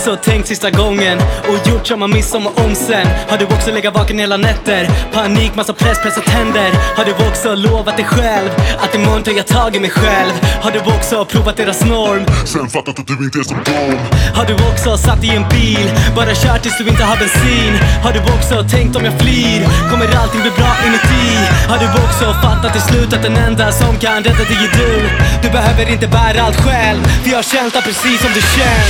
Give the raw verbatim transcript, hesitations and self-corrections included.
också tänkt sista gången och gjort som man missar om sen? Har du också legat vaken hela nätter? Panik, massa press, pressa tänder. Har du också lovat dig själv att imorgon tar jag tag i mig själv? Har du också provat deras norm? Sen fattat att du inte är som dem. Har du också satt i en bil, bara kört tills du inte har bensin? Har du också tänkt om jag flyr, kommer allting bli bra inuti? Har du också fattat till slut att den enda som kan rädda dig är du? Du behöver inte bära allt själv, för jag har känt det precis som du känner.